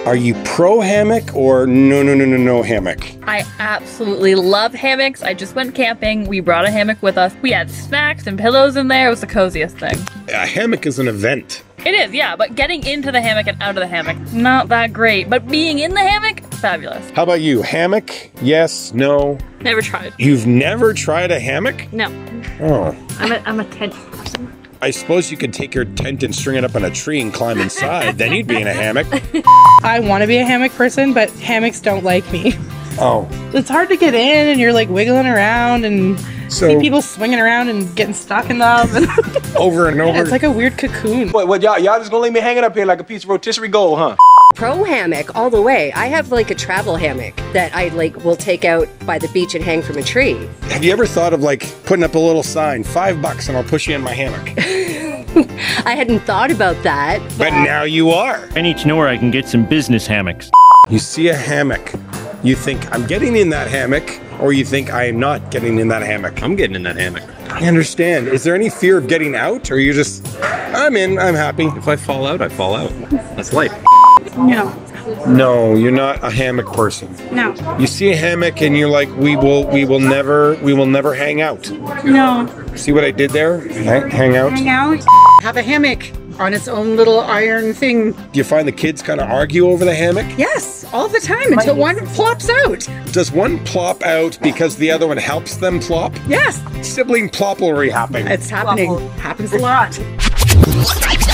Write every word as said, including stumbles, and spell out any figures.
Are you pro hammock or no, no, no, no, no hammock? I absolutely love hammocks. I just went camping. We brought a hammock with us. We had snacks and pillows in there. It was the coziest thing. A hammock is an event. It is, yeah, but getting into the hammock and out of the hammock, not that great. But being in the hammock, fabulous. How about you? Hammock? Yes, no? Never tried. You've never tried a hammock? No. Oh. I'm a, I'm a tent person. I suppose you could take your tent and string it up on a tree and climb inside. Then you'd be in a hammock. I want to be a hammock person, but hammocks don't like me. Oh. It's hard to get in, and you're like wiggling around and So- see people swinging around and getting stuck in them. And Over and over. yeah, it's like a weird cocoon. What, what, y'all, y'all just gonna leave me hanging up here like a piece of rotisserie gold, huh? Pro hammock all the way. I have like a travel hammock that I like will take out by the beach and hang from a tree. Have you ever thought of like putting up a little sign, five bucks and I'll push you in my hammock? I hadn't thought about that. But now you are. I need to know where I can get some business hammocks. You see a hammock, you think, I'm getting in that hammock, or you think, I am not getting in that hammock. I'm getting in that hammock. I understand. Is there any fear of getting out, or you just, I'm in, I'm happy? If I fall out, I fall out. That's life. No, No, you're not a hammock person. no, You see a hammock and you're like, we will, we will never, we will never hang out. no. See what I did there? Hang, hang out. Hang out. Have a hammock on its own little iron thing. Do you find the kids kind of argue over the hammock? Yes, all the time until one flops out. Does one plop out because the other one helps them plop? Yes, Sibling ploplery happening. it's happening. Happens a lot.